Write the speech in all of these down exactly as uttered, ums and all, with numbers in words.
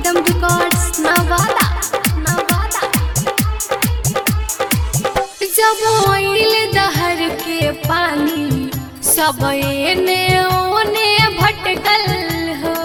Rhythm records Nawada Nawada. जब आइल दहर के पानी सब एने ओने भटकल हो।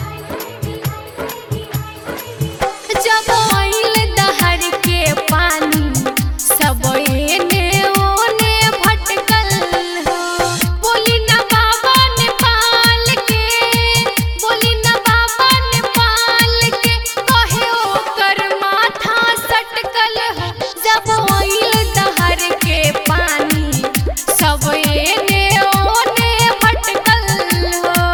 जब आइल दहर के पानी सब एने ओने भटकल हो। बोली ना बाबा नेपाल के, बोली ना बाबा नेपाल के, कहे ओकर माथा सटकल हो। जब आइल दहर के पानी सब एने ओने भटकल हो।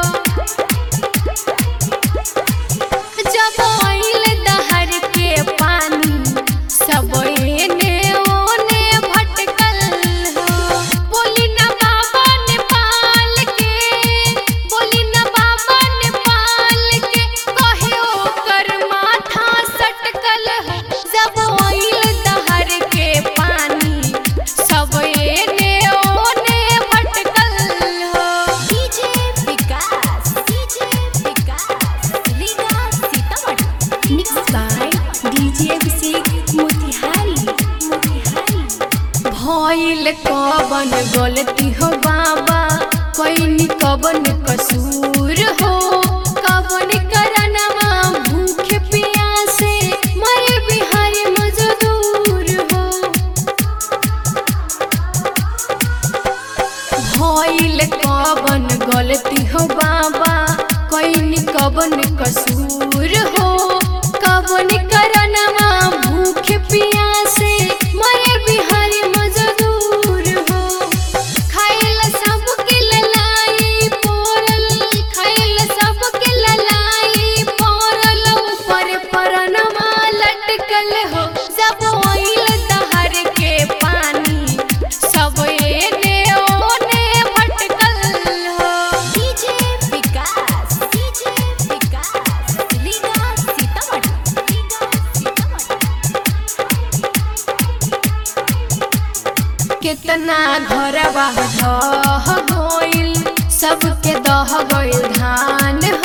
जब आइल दहर के पानी सब एने ओने भटकल हो। बोली ना बाबा नेपाल के, बोली ना बाबा नेपाल के, कहे ओकर माथा सटकल हो। जब आइल दहर के पानी सब एने ओने भटकल हो। डीजे विकास डीजे विकास लीगा Sitamarhi mix by DJ Abhishek Motihari Motihari. भइल कवन गलती हो बाबा, कइनी कवन कसूर हो। कवन करनमा भूखे प्यासे मरे बिहारी मजदूर हो। भइल कवन गलती हो बाबा, कइनी कवन कसूर हो। कवन करनमा भूखे प्यासे मरे बिहारी मजदूर हो। खाइल सबके ललाई पोरल, खाइल सबके ललाई पोरल, ऊपर परनमा लटकल हो। जब आइल दहर के पानी सब एने ओने भटकल हो। डीजे विकास डीजे विकास लीगा सीतामढ़ी लीगा सीतामढ़ी। कितना घरवा ढह गइल, सबके दह गइल धान